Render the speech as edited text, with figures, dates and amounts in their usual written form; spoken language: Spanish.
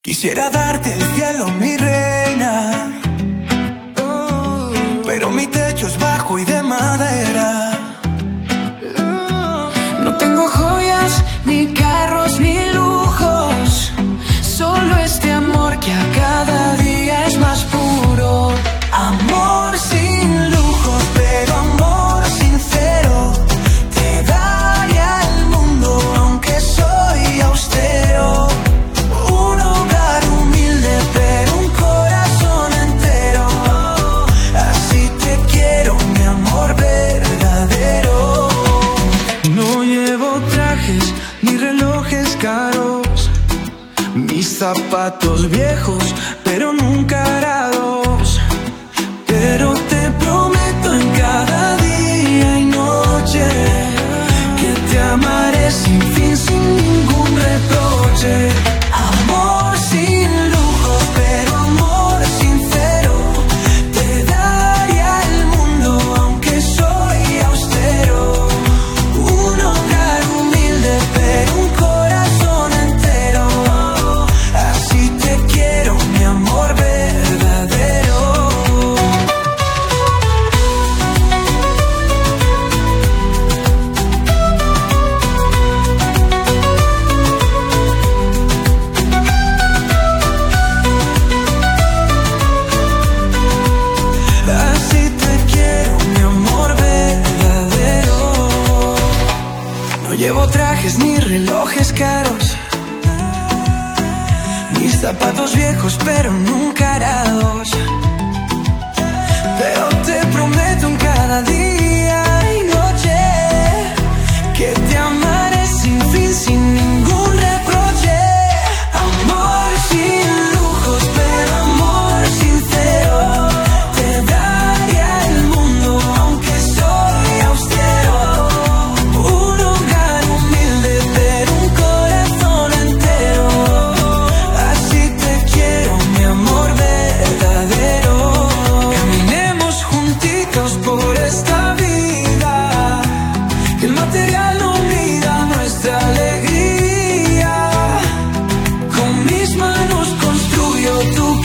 Quisiera darte el cielo, mi reina, pero mi techo es bajo y de madera. No tengo joyas, ni carros, ni lujos, solo este amor que a cada día es más puro. Amor sin lujos, pero amor sincero. Te daría el mundo aunque soy austero. Un hogar humilde, pero un corazón entero. Así te quiero, mi amor verdadero. No llevo trajes ni relojes caros, mis zapatos viejos, pero nunca arados. Pero te prometo en cada día y noche que te amaré sin fin, sin ningún reproche. Amor sin lujos, pero amor sincero. Te daría el mundo aunque soy austero. Un hogar humilde, pero un corazón entero. Así te quiero, mi amor verdadero. Así te quiero, mi amor verdadero. No llevo trajes ni relojes caros, mis zapatos viejos pero nunca arados. Pero te prometo en cada día y noche que te amaré sin fin, sin ningún reproche. Amor sin lujos, pero amor sincero. Te daría el mundo aunque soy austero. Un hogar humilde, pero un corazón entero. Así te quiero, mi amor verdadero. Caminemos juntitos por esta vida, que el material no mida nuestra alegría. Con mis manos construyo tu